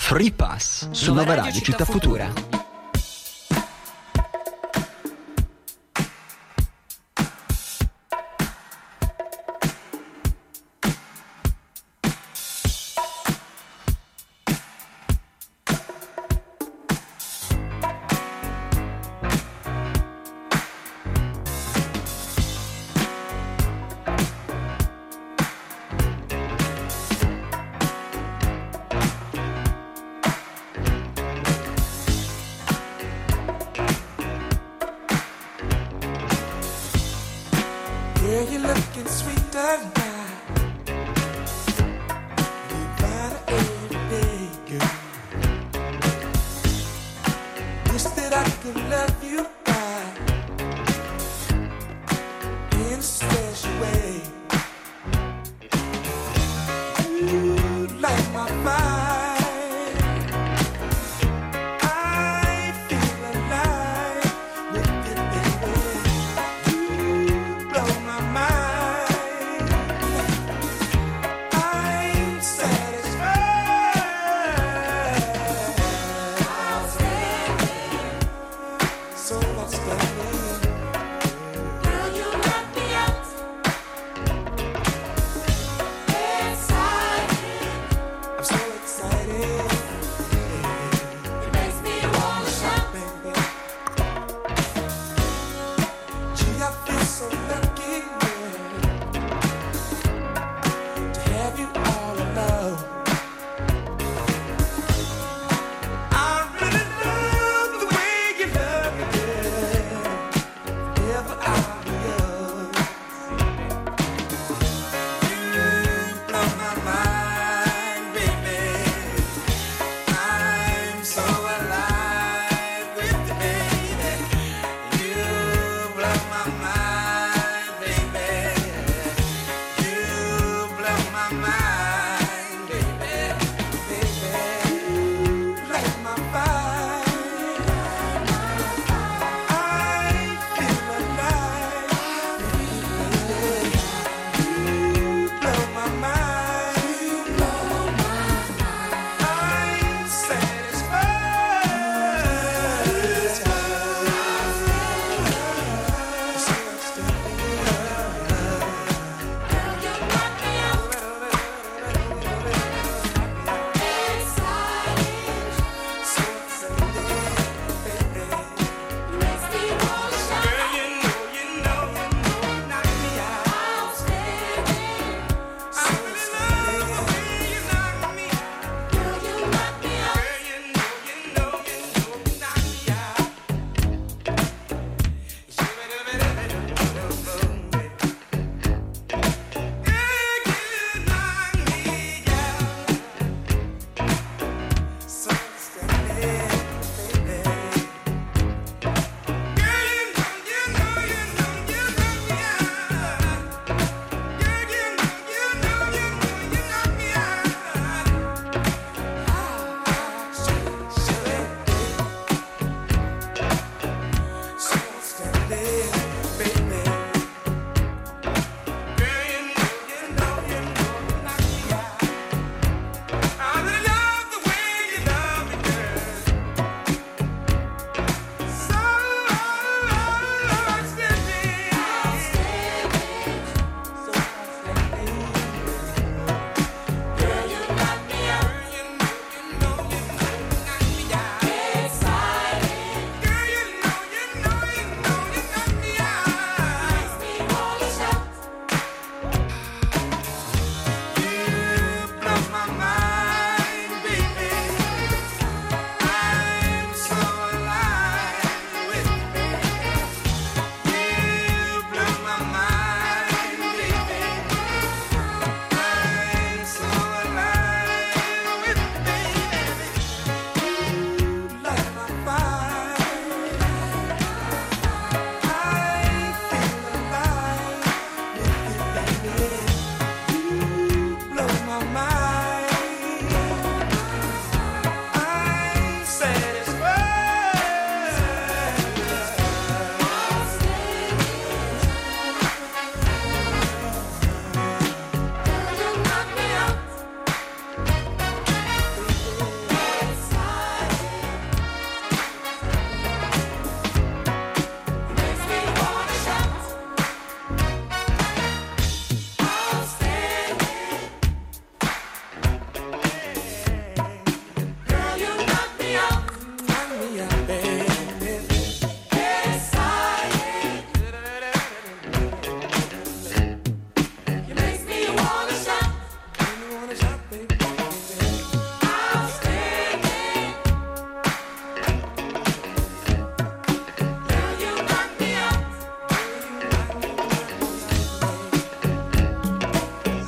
Free Pass su Nova Radio Città Futura. So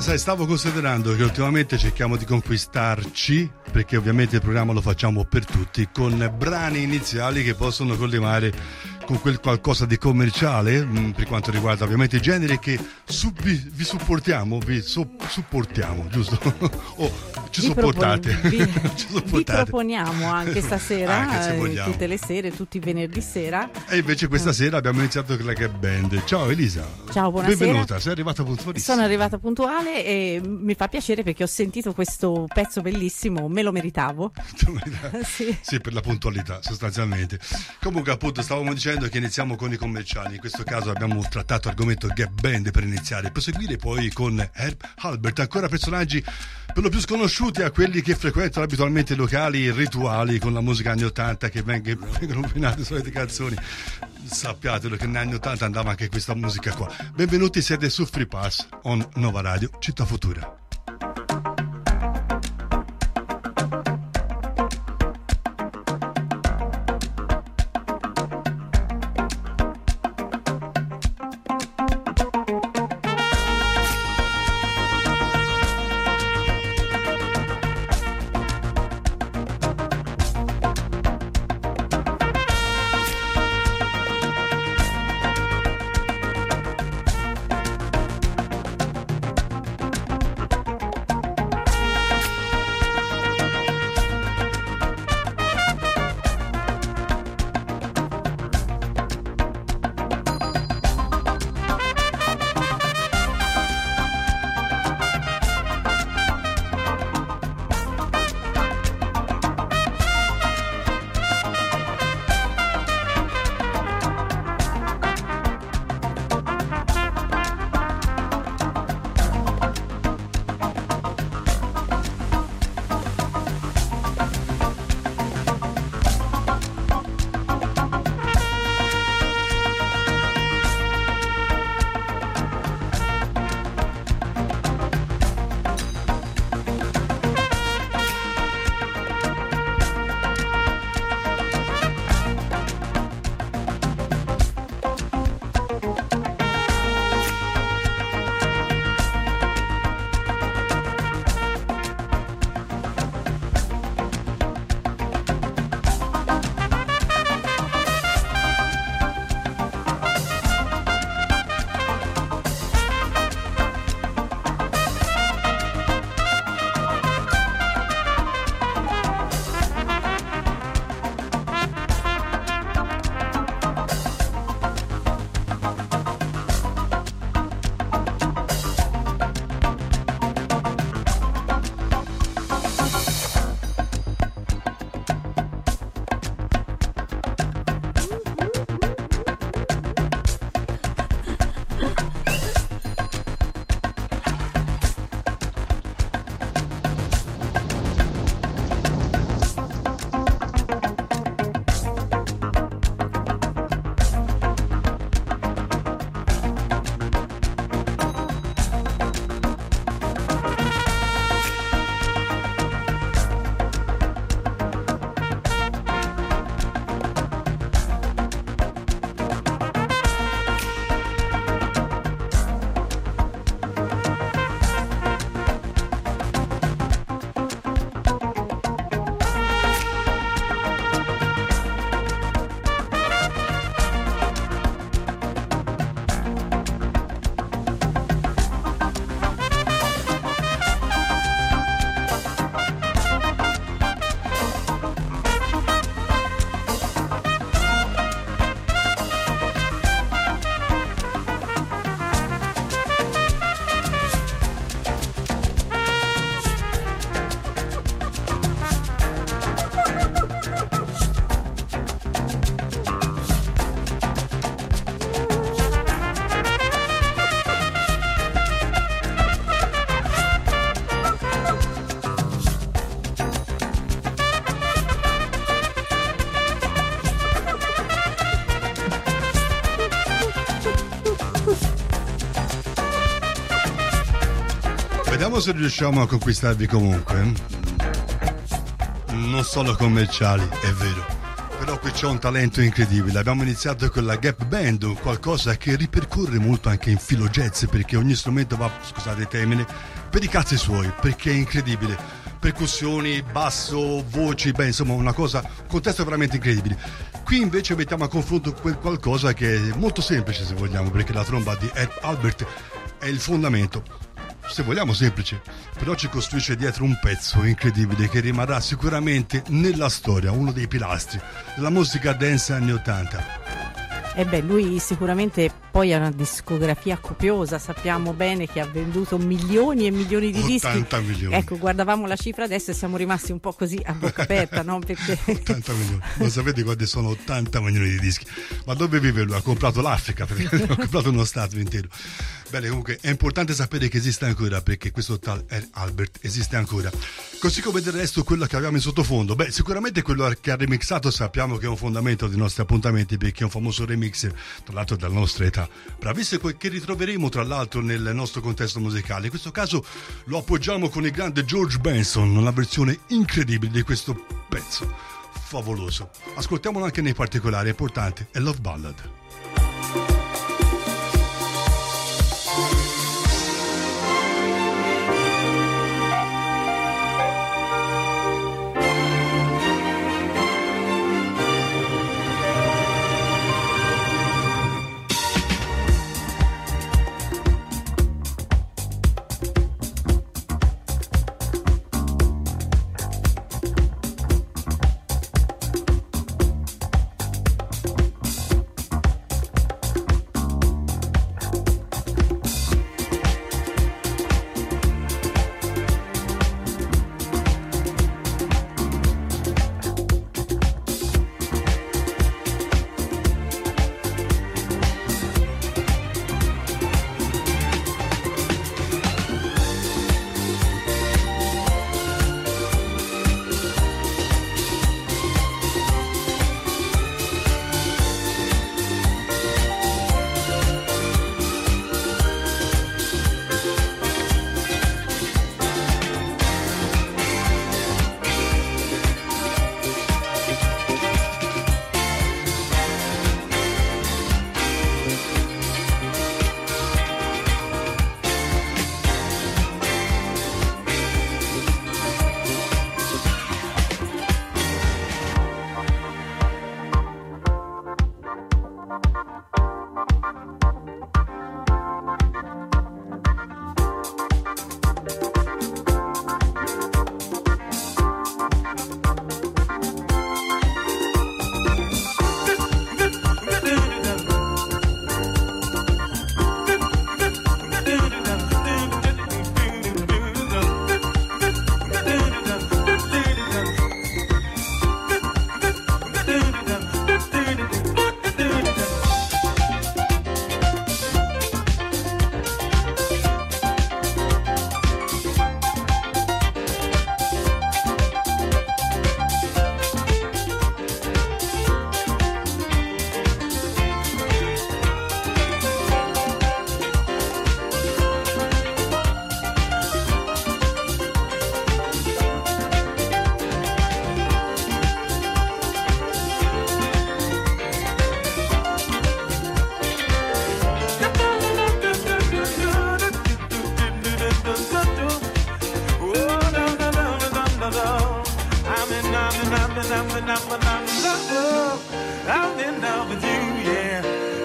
sai, stavo considerando che ultimamente cerchiamo di conquistarci, perché ovviamente il programma lo facciamo per tutti, con brani iniziali che possono collimare con quel qualcosa di commerciale, per quanto riguarda ovviamente i generi che vi supportiamo, giusto? O ci sopportate. Vi proponiamo anche stasera, anche tutte le sere, tutti i venerdì sera. E invece questa sera abbiamo iniziato con la Gap Band. Ciao Elisa. Ciao, buonasera. Benvenuta, sei arrivata puntualissima. Sono arrivata puntuale e mi fa piacere perché ho sentito questo pezzo bellissimo, me lo meritavo. Sì, per la puntualità sostanzialmente. Comunque appunto stavamo dicendo che iniziamo con i commerciali. In questo caso abbiamo trattato l'argomento Gap Band per iniziare, proseguire poi con Herb Alpert, ancora personaggi per lo più sconosciuti a quelli che frequentano abitualmente i locali rituali con la musica anni 80 che vengono nominate solite canzoni. Sappiatelo che negli anni 80 andava anche questa musica qua. Benvenuti, siete su Free Pass on Nova Radio Città Futura. Vediamo se riusciamo a conquistarvi comunque. Non solo commerciali, è vero. Però qui c'è un talento incredibile. Abbiamo iniziato con la Gap Band, qualcosa che ripercorre molto anche in filo jazz, perché ogni strumento va, scusate il termine, per i cazzi suoi, perché è incredibile. Percussioni, basso, voci, beh, insomma un contesto veramente incredibile. Qui invece mettiamo a confronto qualcosa che è molto semplice, se vogliamo, perché la tromba di Herb Alpert è il fondamento, se vogliamo semplice, però ci costruisce dietro un pezzo incredibile che rimarrà sicuramente nella storia, uno dei pilastri della musica dance anni 80. E beh, lui sicuramente poi ha una discografia copiosa, sappiamo bene che ha venduto milioni e milioni di 80 dischi. milioni. Ecco, guardavamo la cifra adesso e siamo rimasti un po' così a bocca aperta, no? Perché 80 milioni, non sapete quanti sono 80 milioni di dischi? Ma dove vive lui? Ha comprato l'Africa, perché ha comprato uno stato intero. Bene, comunque è importante sapere che esiste ancora, perché questo tal Albert esiste ancora. Così come del resto quello che abbiamo in sottofondo, beh, sicuramente quello che ha remixato sappiamo che è un fondamento dei nostri appuntamenti, perché è un famoso remix, tra l'altro della nostra età, bravissimo, che ritroveremo tra l'altro nel nostro contesto musicale. In questo caso lo appoggiamo con il grande George Benson, una versione incredibile di questo pezzo, favoloso. Ascoltiamolo anche nei particolari, è importante, è Love Ballad. I'm in love with you, yeah.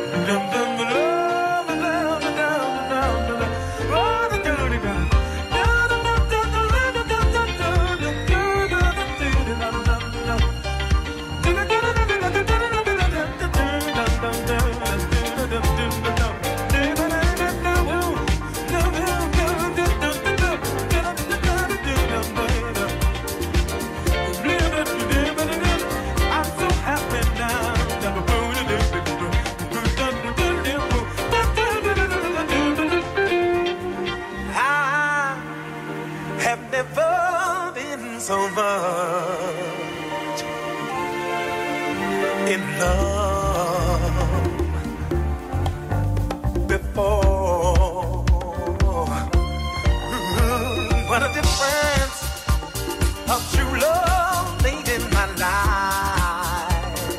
So much in love before. What a difference of true love made in my life.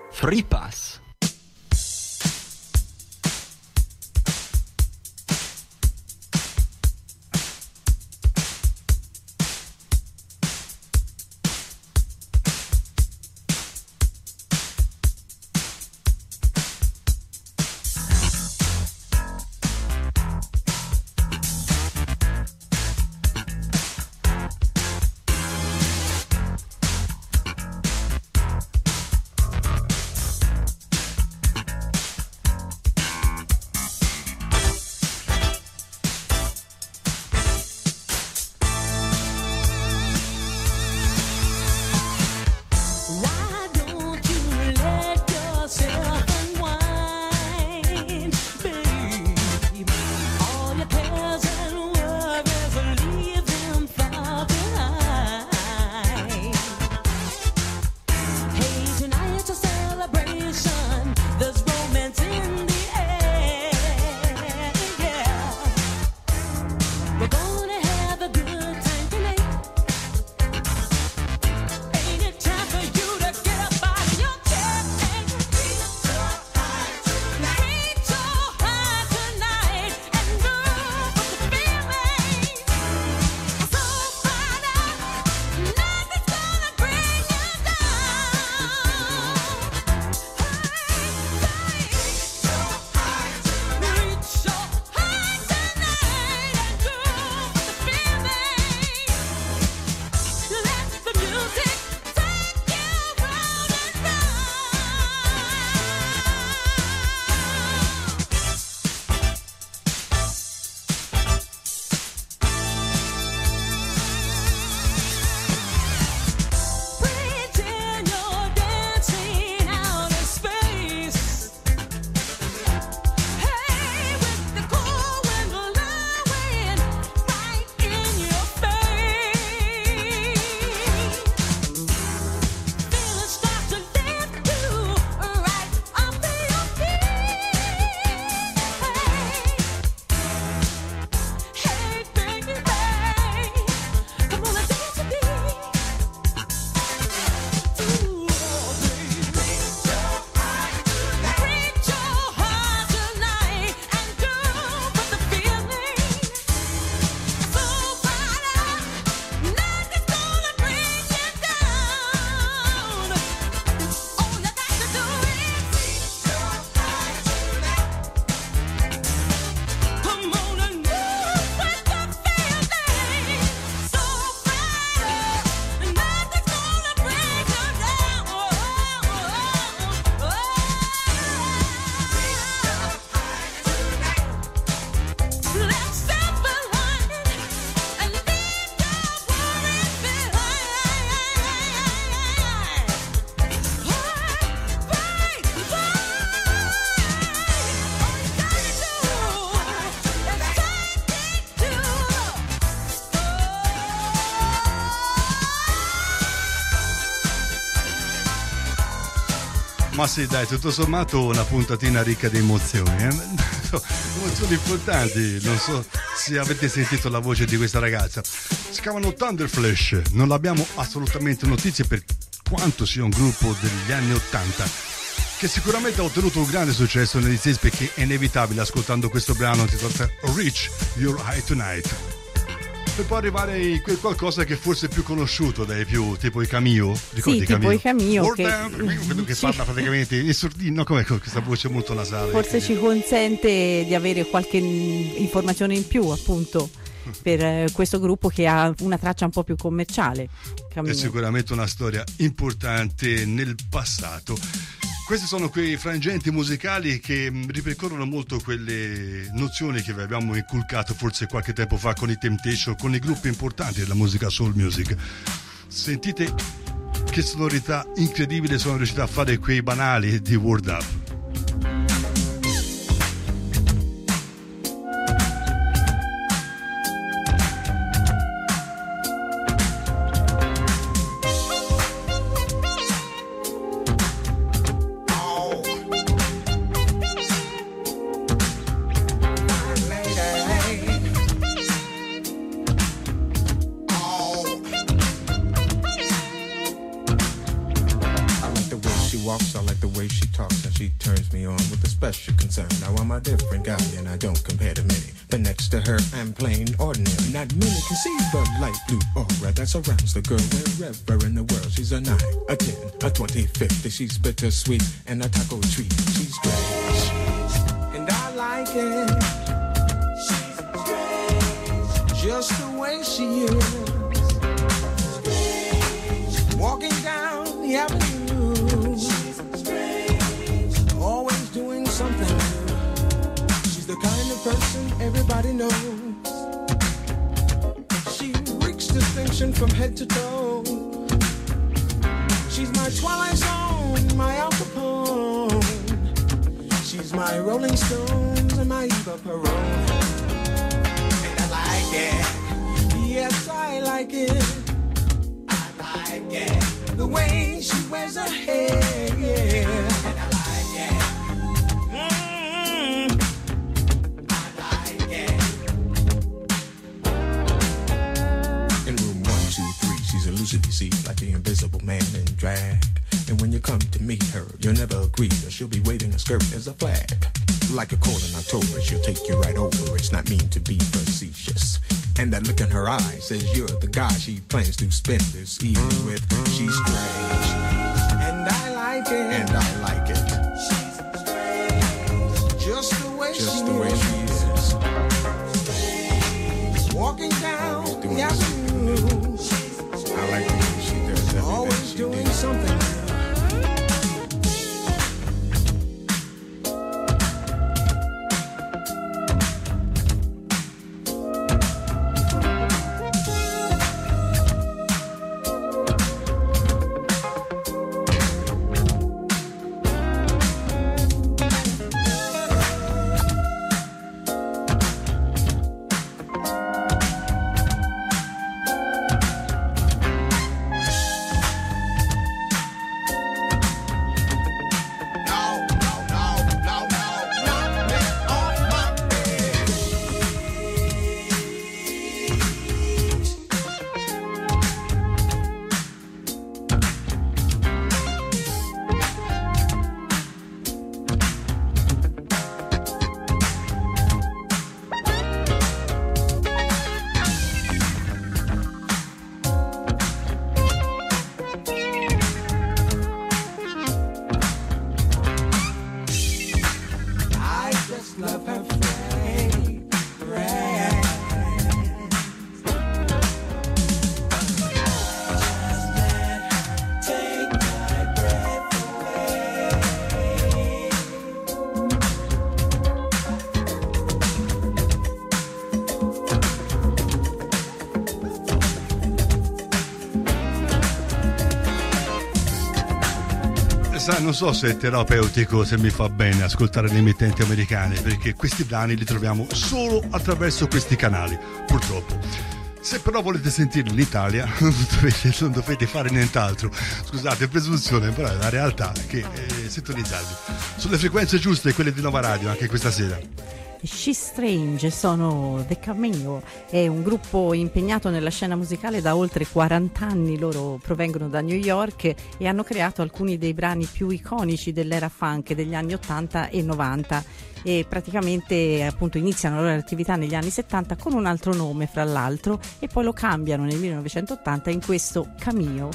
Free Pass. Ma sì, dai, tutto sommato una puntatina ricca di emozioni. Emozioni importanti. Non so se avete sentito la voce di questa ragazza. Si chiamano Thunderflash. Non abbiamo assolutamente notizie per quanto sia un gruppo degli anni 80 che sicuramente ha ottenuto un grande successo negli States, perché è inevitabile ascoltando questo brano intitolato Reach Your High Tonight. Per poi arrivare in quel qualcosa che forse è più conosciuto dai più, tipo i Cameo. Ricordi sì, tipo i Cameo che parla praticamente in sordino, come questa voce molto nasale. Forse ci consente di avere qualche informazione in più, appunto, per questo gruppo che ha una traccia un po' più commerciale. Cameo. È sicuramente una storia importante nel passato. Questi sono quei frangenti musicali che ripercorrono molto quelle nozioni che vi abbiamo inculcato forse qualche tempo fa con i Temptation, con i gruppi importanti della musica soul music. Sentite che sonorità incredibile sono riusciti a fare quei banali di Word Up. dress, I like the way she talks and she turns me on with a special concern. Now I'm a different guy and I don't compare to many, but next to her I'm plain ordinary. Not many can see the light blue aura that surrounds the girl wherever in the world. She's a 9, a 10, a 20, 50. She's bittersweet and a taco treat. She's strange and I like it. She's strange, just the way she is. Walking down the avenue, she's strange, always doing something new. She's the kind of person everybody knows. She reeks distinction from head to toe. She's my Twilight Zone, my Al Capone. She's my Rolling Stones and my Eva Peron. And I like it, yes I like it. Yeah, the way she wears her hair, yeah, and I like it. I like it. In room 1, 2, 3, she's elusive, you see, like the invisible man in drag. And when you come to meet her, you'll never agree that she'll be waving a skirt as a flag. Like a cold in October, she'll take you right over. It's not mean to be facetious. And that look in her eyes says you're the guy she plans to spend this evening with. She's strange, and I like it. And I like it. She's strange, just the way she is. Walking down the avenue, I like the way she does everything. Always doing something. Non so se è terapeutico, se mi fa bene ascoltare le emittenti americane, perché questi brani li troviamo solo attraverso questi canali, purtroppo. Se però volete sentirli in Italia non dovete fare nient'altro. Scusate, presunzione, però è la realtà che sintonizzarvi sulle frequenze giuste, quelle di Nova Radio, anche questa sera. She's Strange sono The Cameo, è un gruppo impegnato nella scena musicale da oltre 40 anni. Loro provengono da New York e hanno creato alcuni dei brani più iconici dell'era funk degli anni 80 e 90 e praticamente appunto iniziano la loro attività negli anni 70 con un altro nome fra l'altro e poi lo cambiano nel 1980 in questo Cameo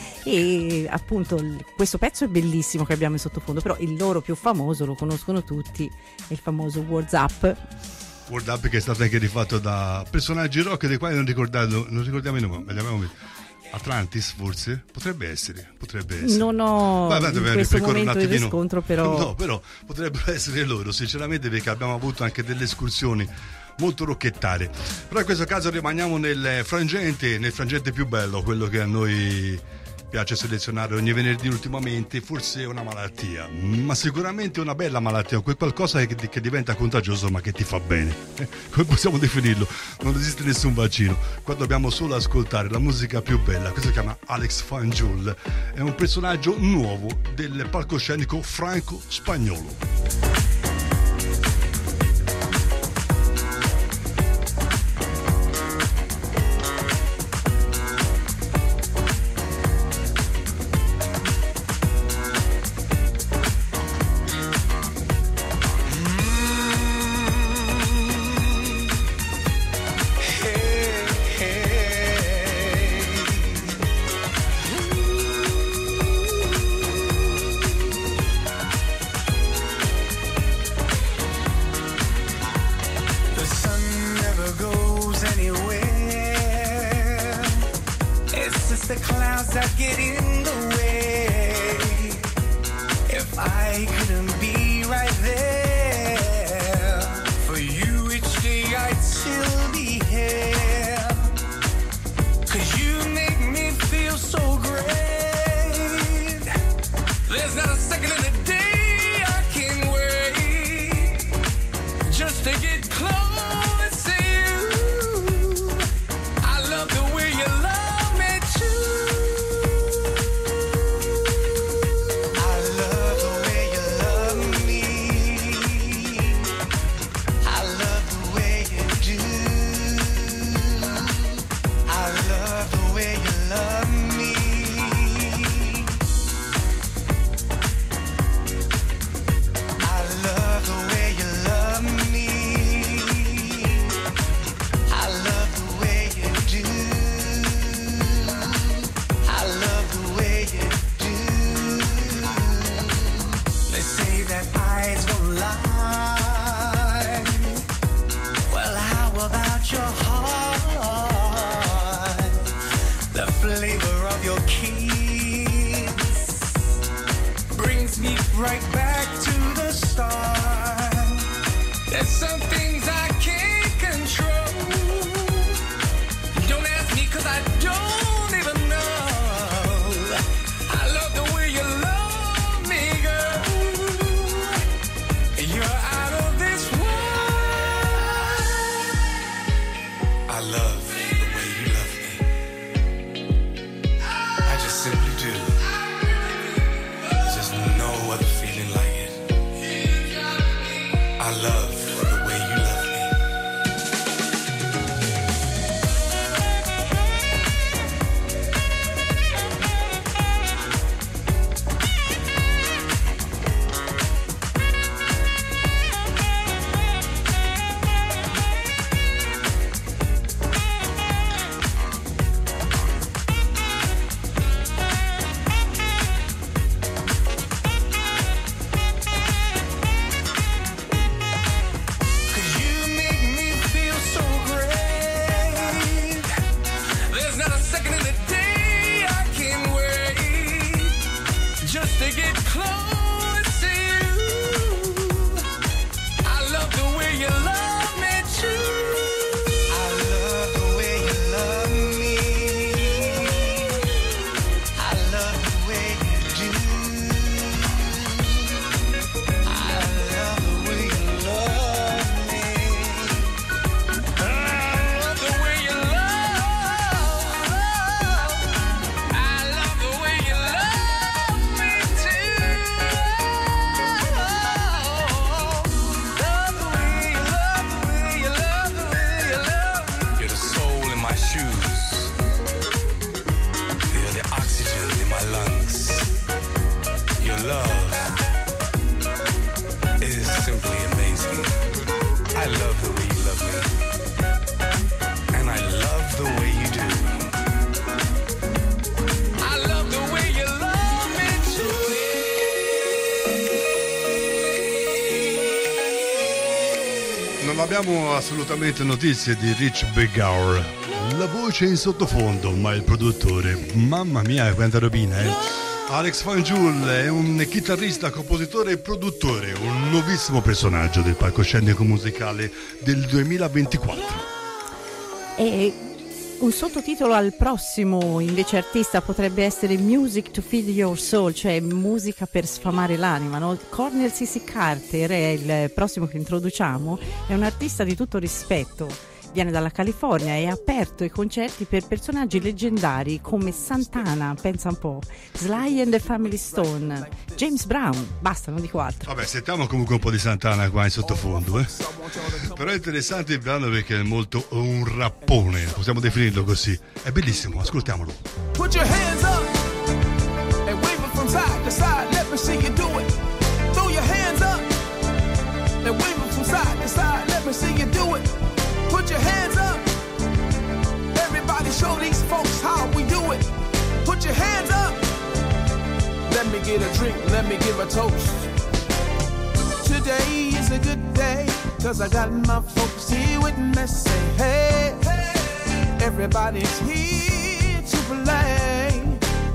e appunto questo pezzo è bellissimo che abbiamo in sottofondo, però il loro più famoso lo conoscono tutti, è il famoso Words Up. World Up, che è stato anche rifatto da personaggi rock dei quali non ricordiamo i nomi, ma li abbiamo visto. Atlantis forse? Potrebbe essere. Non ho in questo momento il riscontro, però no, però potrebbero essere loro sinceramente, perché abbiamo avuto anche delle escursioni molto rocchettare. Però in questo caso rimaniamo nel frangente più bello, quello che a noi piace selezionare ogni venerdì ultimamente. Forse è una malattia, ma sicuramente una bella malattia, quel qualcosa che diventa contagioso ma che ti fa bene. Come possiamo definirlo? Non esiste nessun vaccino, qua dobbiamo solo ascoltare la musica più bella. Questo si chiama Alex Fanjul, è un personaggio nuovo del palcoscenico franco-spagnolo. that get in the way. If I couldn't be right there for you each day, I'd still be here. 'Cause you make me feel so great. There's not a second in the day I can wait just to get close to you. I love the way you love me too. I love the way you love me. I love the way you do. I love the way you love me. I love the way you love me. I love the way you do. I love the way you do. They say that eyes don't lie. Well, how about your heart? The flavor of your kiss brings me right back to the start. There's some things I can't control. Don't ask me 'cause I don't even know. I love the way you love me, girl. You're out of this world. I love the way you love me. I just simply do. There's just no other feeling like it. I love the way you love me. Non abbiamo assolutamente notizie di Rich Begar. La voce in sottofondo, ma il produttore, mamma mia quanta robina, Alex Fanjul è un chitarrista, compositore e produttore, un nuovissimo personaggio del palcoscenico musicale del 2024. E un sottotitolo al prossimo invece artista potrebbe essere Music to Feed Your Soul, cioè musica per sfamare l'anima, no? Cornel C.C. Carter è il prossimo che introduciamo, è un artista di tutto rispetto. Viene dalla California e ha aperto i concerti per personaggi leggendari come Santana, pensa un po', Sly and the Family Stone, James Brown, basta, non dico altro. Vabbè, sentiamo comunque un po' di Santana qua in sottofondo, Però è interessante il brano perché è molto un rappone, possiamo definirlo così. È bellissimo, ascoltiamolo. Put your hands up and wave it from side to side, let me see you do it. Throw your hands up and wave it from side to side, let me see you do it. Put your hands up. Everybody show these folks how we do it. Put your hands up. Let me get a drink, let me give a toast. Today is a good day, 'cause I got my folks here with me. Say, hey, hey, everybody's here to play.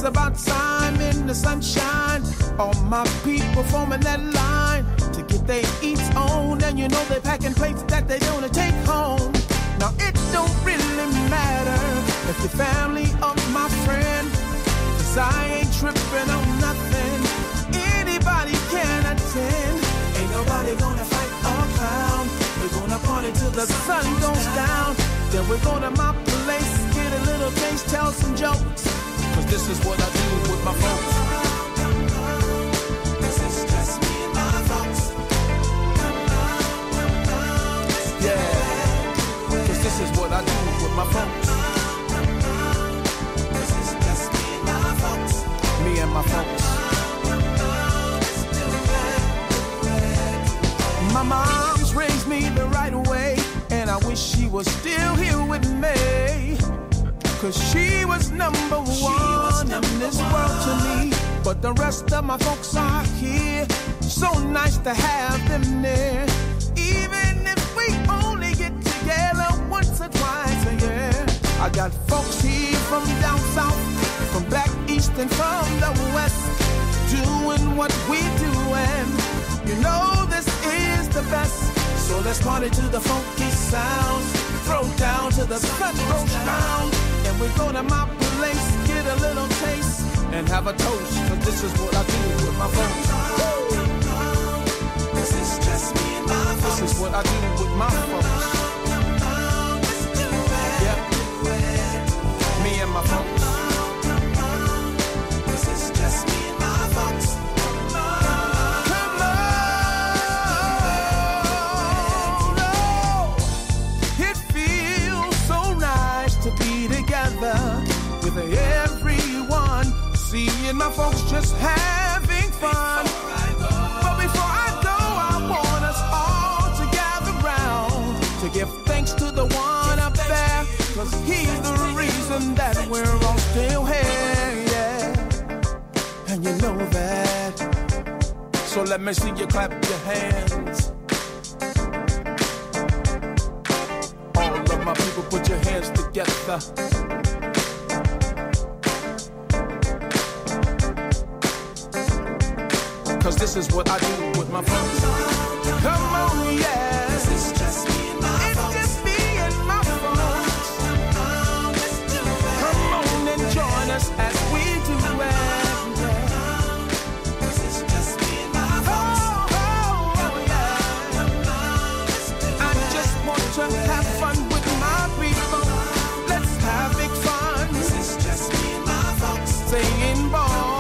It's about time in the sunshine. All my people forming that line to get their eats on. And you know they're packing plates that they're gonna take home. Now it don't really matter if you're family or my friend, 'cause I ain't tripping on nothing. Anybody can attend. Ain't nobody gonna fight or clown. We're gonna party till the sun goes down. Then we're gonna my place, get a little taste, tell some jokes. 'Cause this is what I do with my folks. This is just me and my folks. Yeah, 'cause this is what I do with my folks. This is just me and my folks. Me and my folks. My mom's raised me the right way, and I wish she was still here with me. 'Cause she was number one in this world to me. But the rest of my folks are here. So nice to have them there. Even if we only get together once or twice a year. I got folks here from down south, from back east and from the west, doing what we do, and you know this is the best. So let's party to the funky sounds. Throw down to the sun goes down. And we go to my place, get a little taste, and have a toast. 'Cause this is what I do with my folks. This is just me and my folks. This is what I do with my folks. Yeah. Me and my folks. This is just me and my folks. With everyone, seeing my folks just having fun. But before I go, I want us all to gather round to give thanks to the one up there, 'cause he's the reason that we're all still here, yeah. And you know that. So let me see you clap your hands. All of my people, put your hands together. Cause this is what I do with my folks. Come on, yeah. This is just me and my folks. It's just me and my folks. Come on and join us as we do it. This is just me and my folks. Oh, yeah. I just want to have fun with my people. Let's have big fun. This is just me and my folks. Singing ball.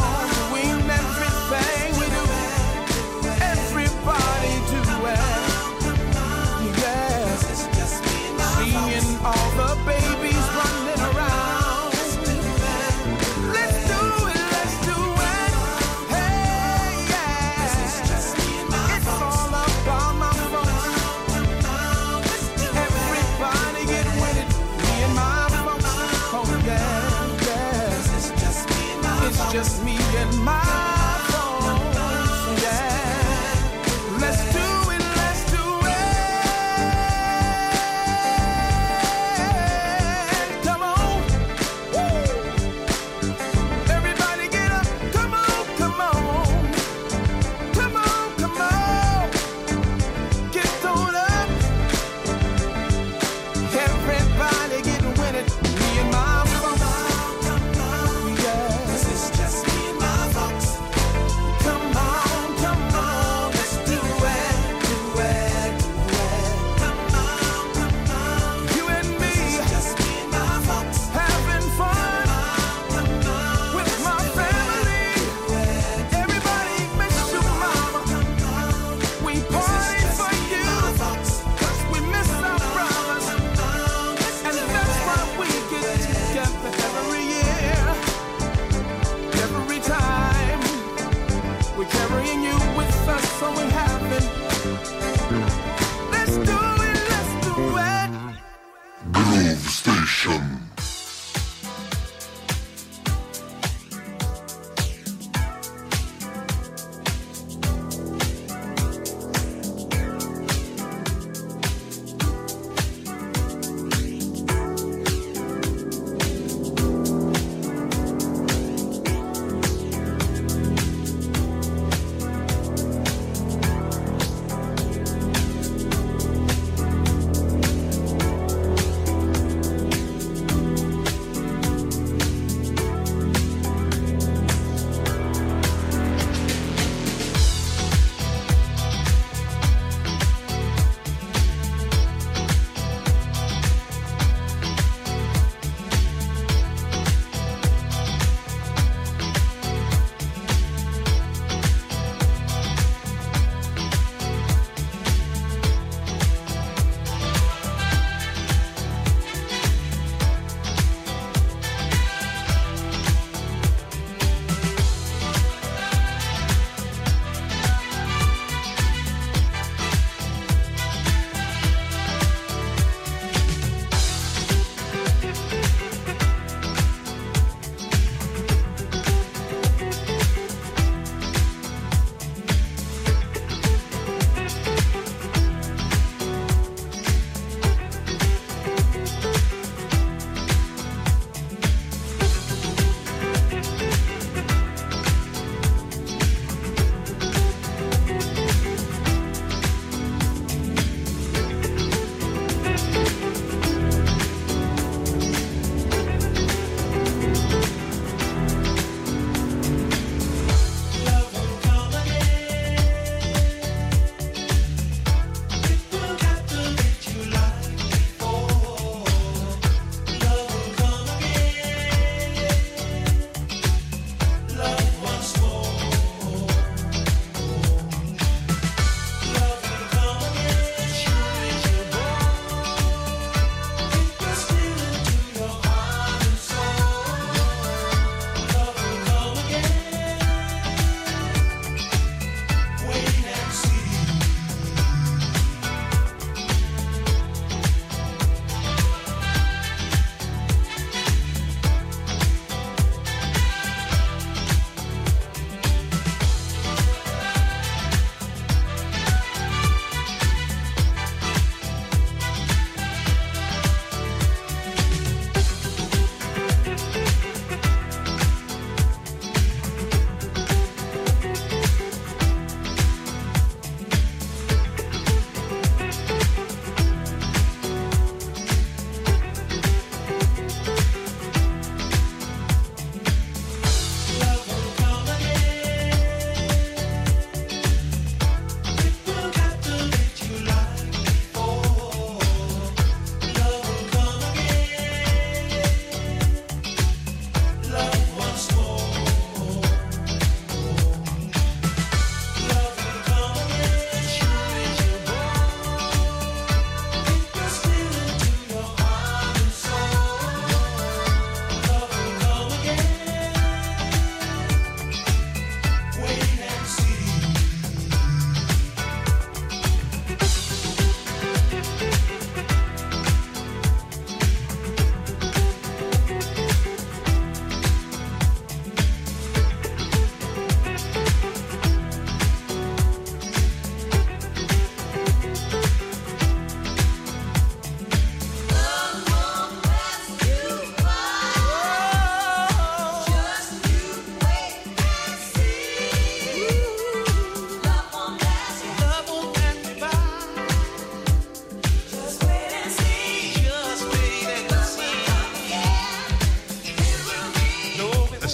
All the babies running around. Let's do it, let's do it. Hey, yeah. This is just me and my folks. It's all about my folks. Everybody get with it. Me and my folks. Oh, yeah, yeah. This is just me and my folks. It's just me and my folks. Yeah. Let's do it, let's do it.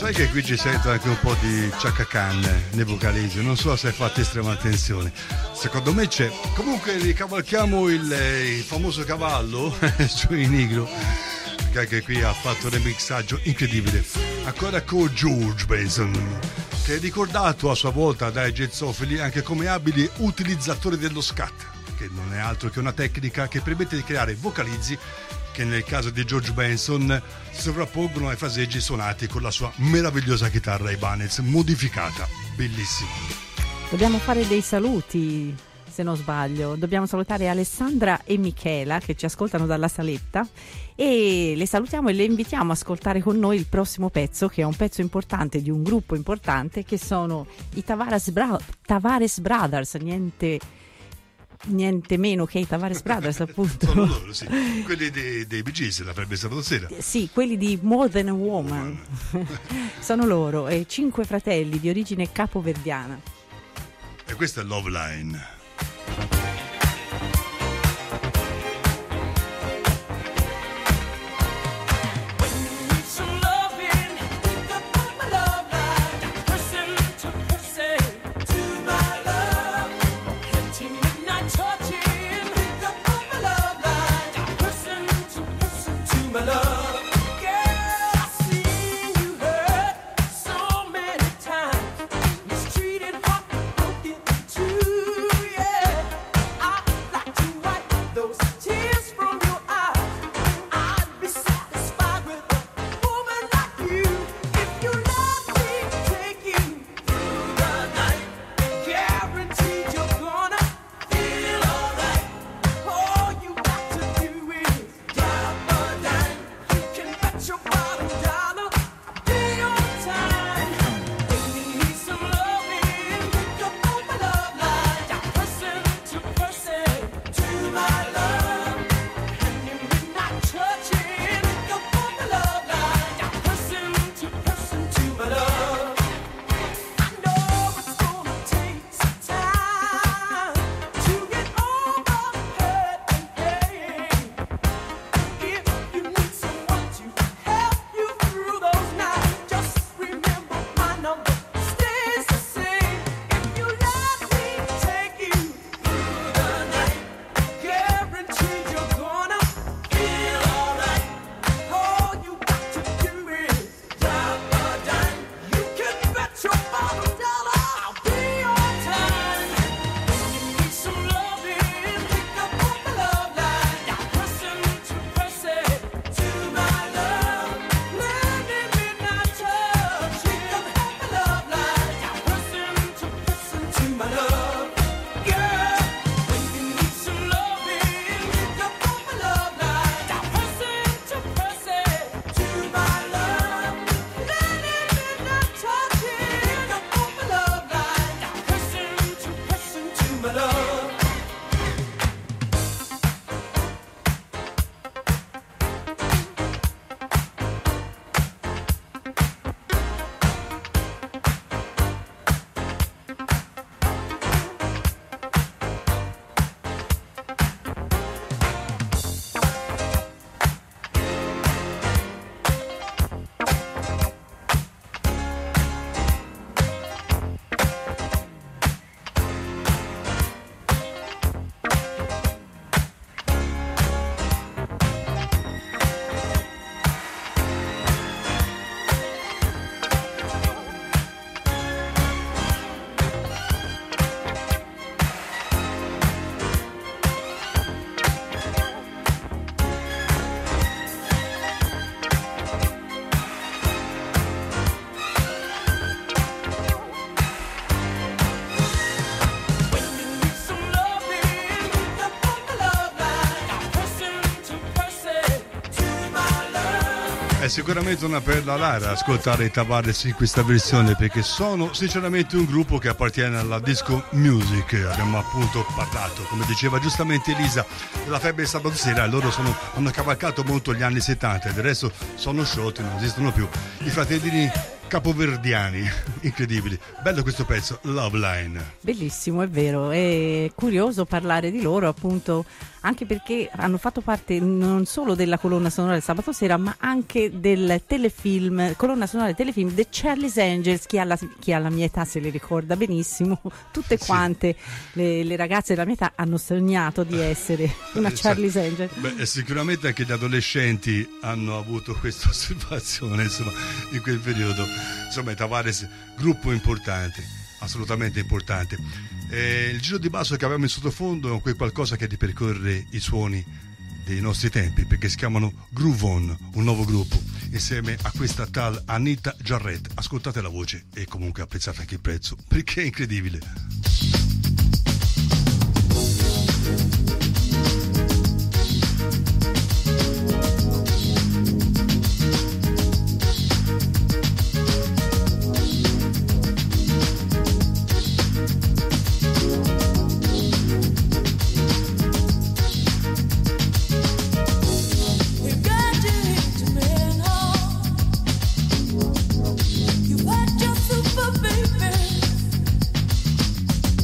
Sai che qui ci sento anche un po' di Chaka Khan nei vocalizzi, non so se hai fatto estrema attenzione. Secondo me c'è. Comunque ricavalchiamo il famoso cavallo Joey Negro, che anche qui ha fatto un remixaggio incredibile. Ancora con George Benson, che è ricordato a sua volta dai jazzofili anche come abile utilizzatore dello scat, che non è altro che una tecnica che permette di creare vocalizzi che nel caso di George Benson si sovrappongono ai fraseggi suonati con la sua meravigliosa chitarra Ibanez modificata. Bellissimo. Dobbiamo fare dei saluti, se non sbaglio. Dobbiamo salutare Alessandra e Michela che ci ascoltano dalla saletta, e le salutiamo e le invitiamo a ascoltare con noi il prossimo pezzo, che è un pezzo importante di un gruppo importante, che sono i Tavares Brothers, niente meno che i Tavares Brothers, appunto. Sono loro, sì. Quelli dei Bee Gees, l'avrebbe sabato sera. Sì, quelli di More Than a Woman. Sono loro, e 5 fratelli di origine capoverdiana. E questa è Love Line. È sicuramente una perla rara ascoltare i Tavares in questa versione, perché sono sinceramente un gruppo che appartiene alla disco music. Abbiamo appunto parlato, come diceva giustamente Elisa, della febbre sabato sera. Loro hanno cavalcato molto gli anni 70 e del resto sono sciolti, non esistono più. I fratellini capoverdiani, incredibili. Bello questo pezzo, Love Line. Bellissimo, è vero, è curioso parlare di loro, appunto anche perché hanno fatto parte non solo della colonna sonora del sabato sera, ma anche del telefilm, colonna sonora del telefilm The Charlie's Angels. Chi ha la mia età se li ricorda benissimo, tutte quante le ragazze della mia età hanno sognato di essere una Charlie's Angel. Beh, sicuramente anche gli adolescenti hanno avuto questa osservazione, insomma, in quel periodo. Insomma, Tavares, gruppo importante, assolutamente importante. Il giro di basso che abbiamo in sottofondo è quel qualcosa che ripercorre i suoni dei nostri tempi, perché si chiamano Groove On, un nuovo gruppo, insieme a questa tal Anita Jarrett. Ascoltate la voce e comunque apprezzate anche il pezzo, perché è incredibile. Super baby.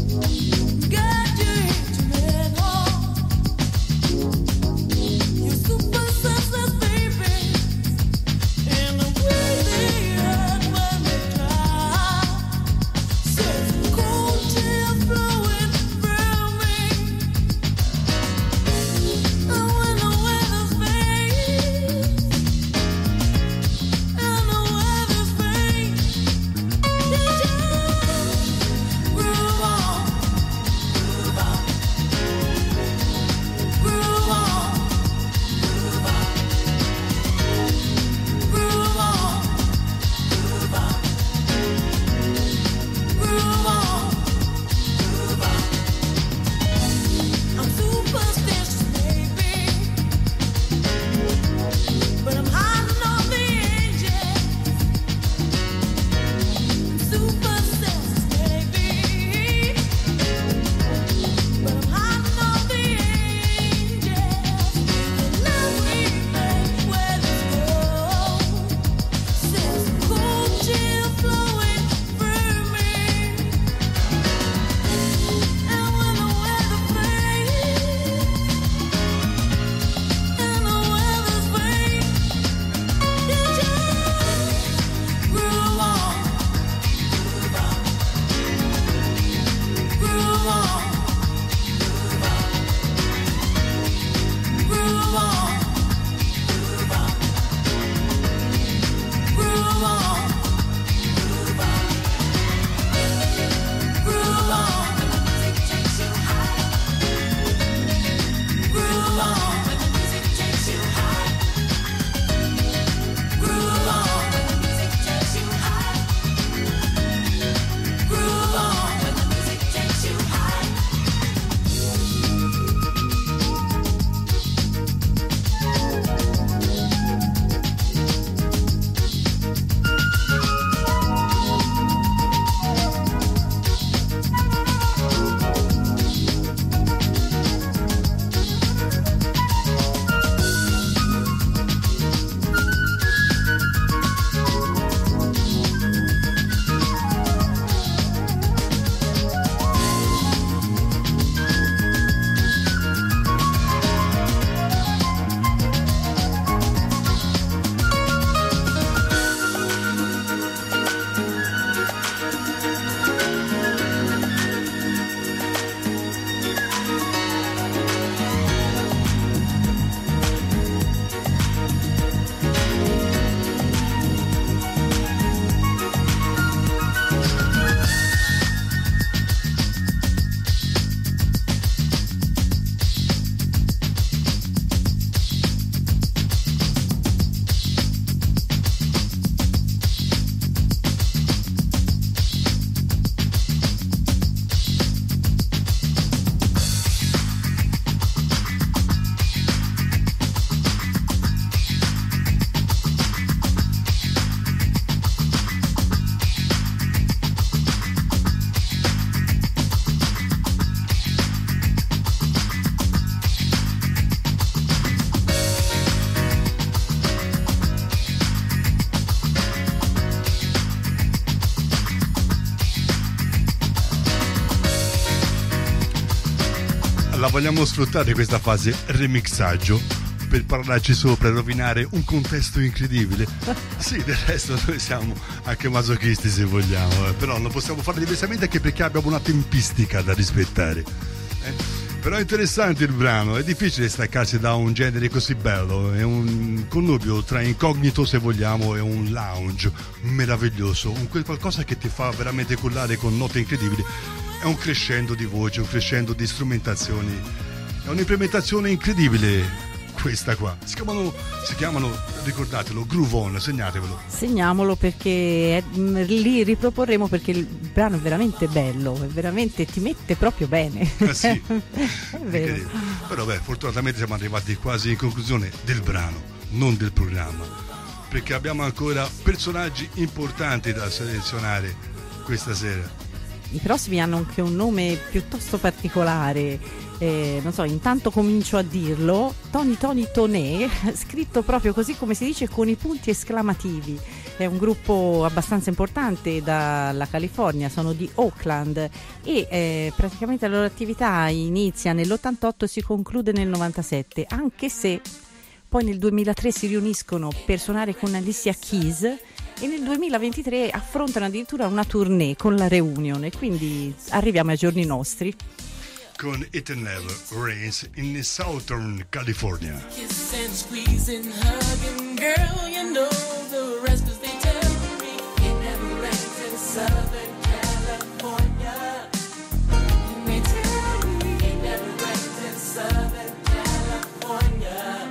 la vogliamo sfruttare questa fase remixaggio per parlarci sopra e rovinare un contesto incredibile. Sì, del resto noi siamo anche masochisti se vogliamo, però non possiamo fare diversamente anche perché abbiamo una tempistica da rispettare. Però è interessante il brano, è difficile staccarsi da un genere così bello, è un connubio tra incognito se vogliamo e un lounge meraviglioso, un quel qualcosa che ti fa veramente cullare con note incredibili, è un crescendo di voce, un crescendo di strumentazioni, è un'implementazione incredibile questa qua, si chiamano, ricordatelo, Groove On, segnatevelo. Segniamolo perché li riproporremo perché il brano è veramente bello, è veramente, ti mette proprio bene. Sì, è vero. Però fortunatamente siamo arrivati quasi in conclusione del brano, non del programma, perché abbiamo ancora personaggi importanti da selezionare questa sera. I prossimi hanno anche un nome piuttosto particolare. Non so, intanto comincio a dirlo. Tony Toné, scritto proprio così come si dice con i punti esclamativi. È un gruppo abbastanza importante dalla California, sono di Oakland e praticamente la loro attività inizia nell'88 e si conclude nel 97, anche se poi nel 2003 si riuniscono per suonare con Alicia Keys e nel 2023 affrontano addirittura una tournée con la Reunion e quindi arriviamo ai giorni nostri. Con It Never Rains in Southern California. Kiss and squeeze and hug and girl, you know the rest 'cause they tell me it never rains in Southern California. And they tell me it never rains in Southern California.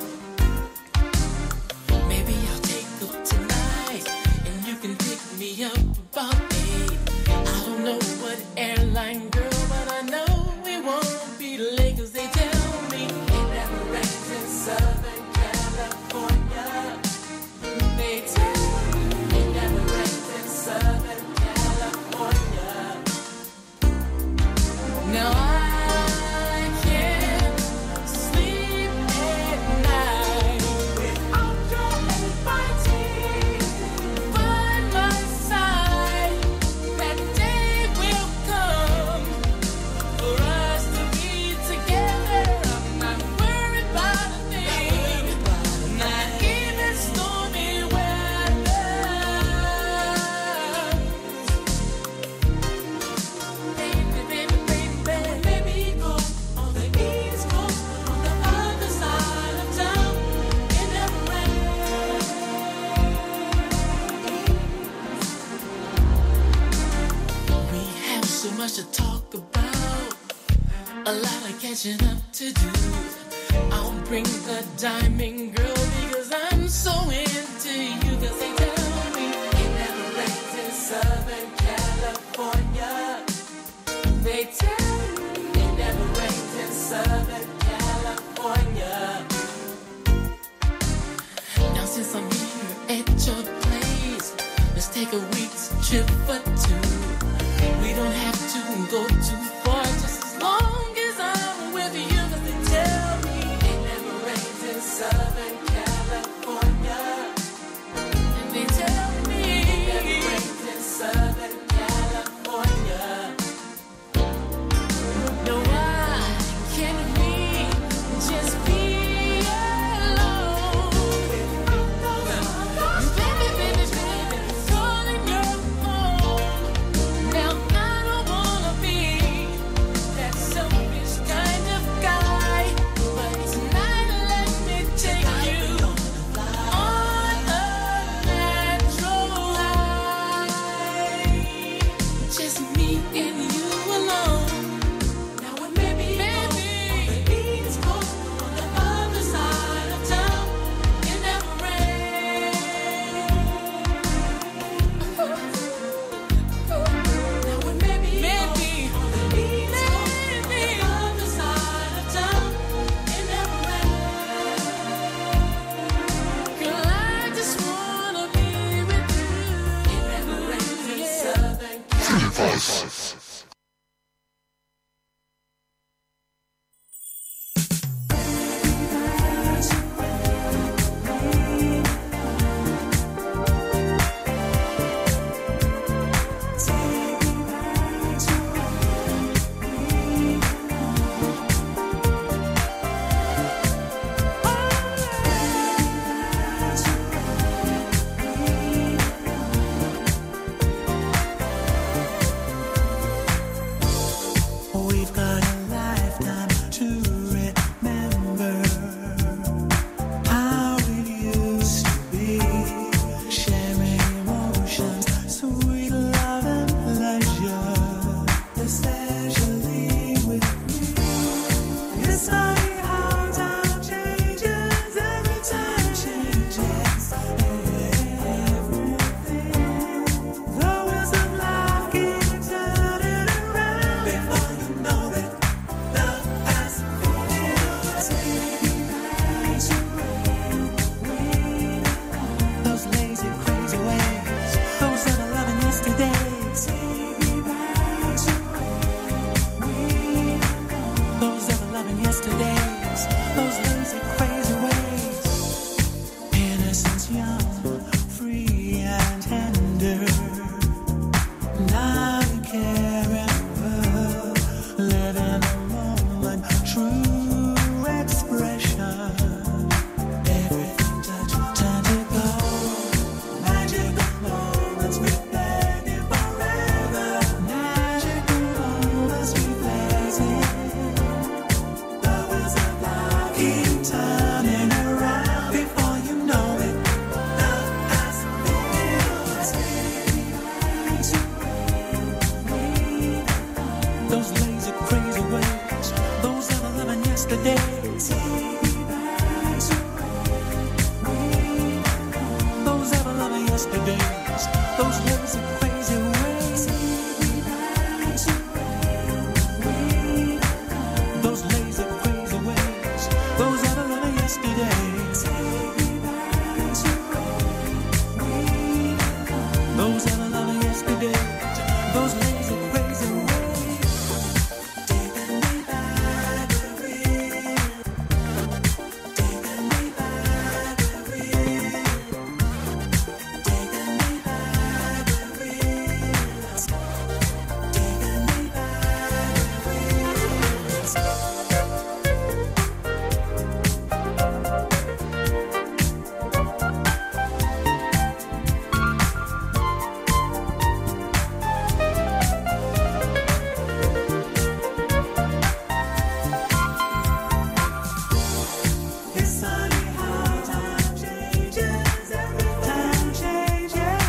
Maybe I'll take up tonight and you can pick me up about 8. I don't know what airline, girl, but I know won't be late 'cause they tell me it never rains in Southern California. They tell me it never rains in Southern California. Now I can't sleep at night without your inviting by my side. That day will come for us to be together. I'm not worried about a thing, not even stormy weather. Baby, baby, baby, baby, go on the East Coast, on the other side of town. It never rains. We have so much to talk about, a lot of catching up to do. I'll bring the diamond girl because I'm so into you. 'Cause they tell me it never rains in Southern California. They tell me it never rains in Southern California. Now since I'm here at your place, let's take a week's trip for two. We don't have to go too far, just as long as I'm with you. 'Cause they tell me it never rains in Southern California. And they tell me it never rains in Southern California. No, why can't we just be alone? Baby, baby, baby, calling your phone. Now I don't wanna be lazy, crazy ways, those that were living yesterday. Those that were living yesterdays, those lazy, crazy ways. Those lazy, crazy ways, those that were living yesterdays. Those that were living yesterdays, those lazy, crazy ways. Taking me by the wheel, taking me by the wheel, taking me by the wheels, taking me by the wheels. It's funny how time changes, time changes.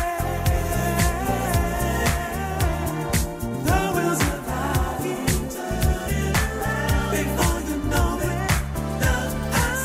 The wheels of life keep turning around. Before you know it, the past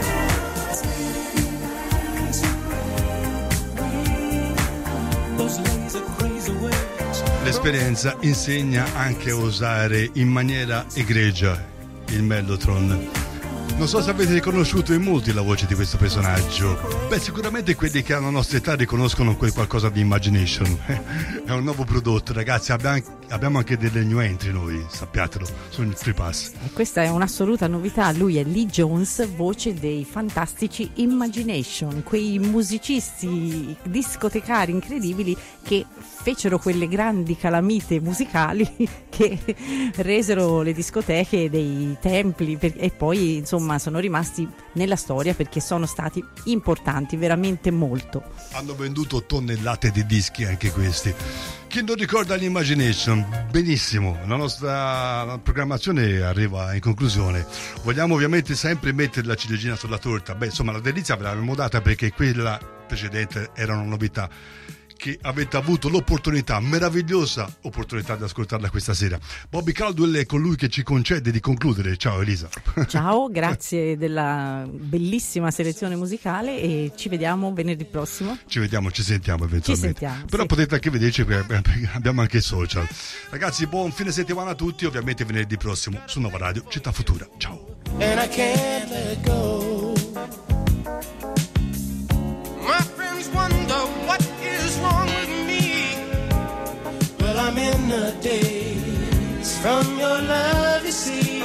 those lazy, crazy ways. L'esperienza insegna anche a usare in maniera egregia il mellotron. Non so se avete riconosciuto in molti la voce di questo personaggio. Beh, sicuramente quelli che hanno la nostra età riconoscono quel qualcosa di Imagination. È un nuovo prodotto, ragazzi. Abbiamo anche delle new entry noi, sappiatelo, sono il Free Pass. E questa è un'assoluta novità. Lui è Lee Jones, voce dei fantastici Imagination, quei musicisti discotecari incredibili che fecero quelle grandi calamite musicali che resero le discoteche dei templi e poi insomma sono rimasti nella storia perché sono stati importanti veramente molto. Hanno venduto tonnellate di dischi anche questi. Chi non ricorda l'Imagination? Benissimo, la nostra programmazione arriva in conclusione. Vogliamo ovviamente sempre mettere la ciliegina sulla torta. Beh, insomma, la delizia ve l'abbiamo data perché quella precedente era una novità che avete avuto l'opportunità, meravigliosa opportunità di ascoltarla questa sera. Bobby Caldwell è colui che ci concede di concludere. Ciao Elisa. Ciao, grazie della bellissima selezione musicale e ci vediamo venerdì prossimo. Ci vediamo, ci sentiamo eventualmente. Ci sentiamo, però sì. Potete anche vederci, abbiamo anche i social. Ragazzi, buon fine settimana a tutti, ovviamente venerdì prossimo su Nova Radio Città Futura. Ciao. And I can't let go. My friends wonder what is wrong with me. Well, I'm in the daze from your love, you see.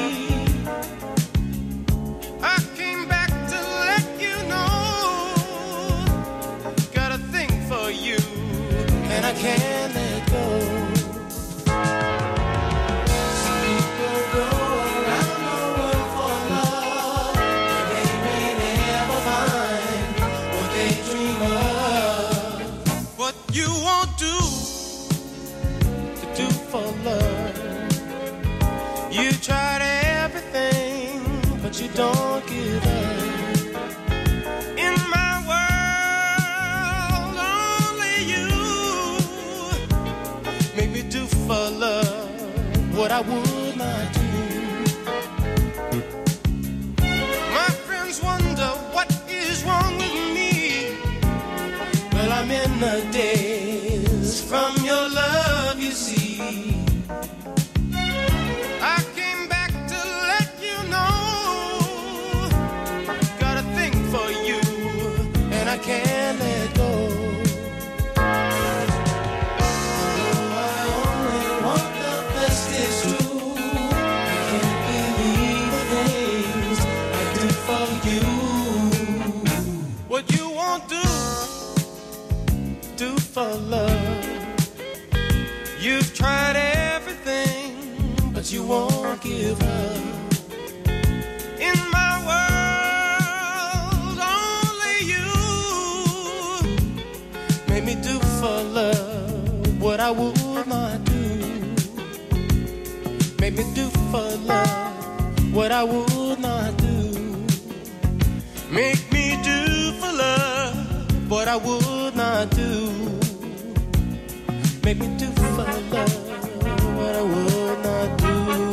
I came back to let you know. Got a thing for you, and I can't let go. You won't do to do for love. You tried everything, but you don't give up. In my world, only you make me do for love what I would not do. My friends wonder what is wrong with me. Well, I'm in the days from your love, you see. I came back to let you know. Got a thing for you, and I can't let go. Oh, I only want the best, it's true. I can't believe the things I do for you. What you won't do for love. You've tried everything, but you won't give up. In my world, only you made me do for love what I would not do. Made me do for love what I would not do. Make me do for love what I would not do. Make me do for love what I would not do.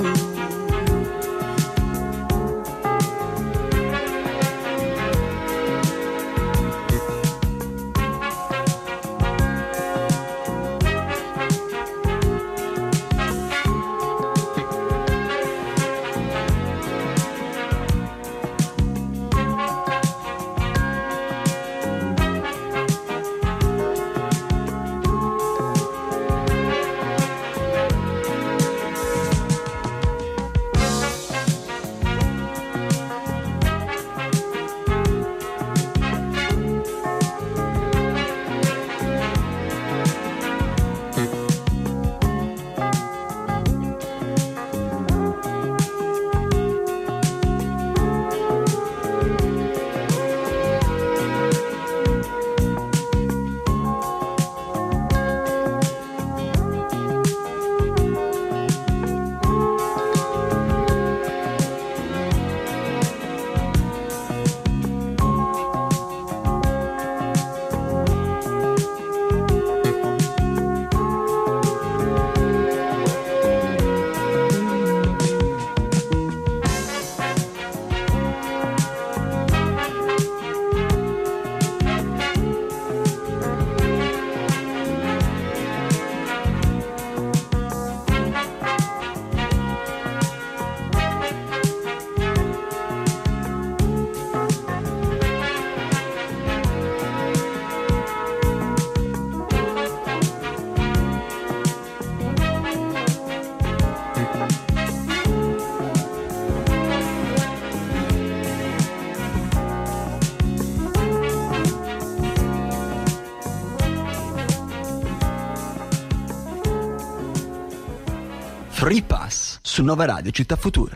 Free Pass su Nova Radio Città Futura.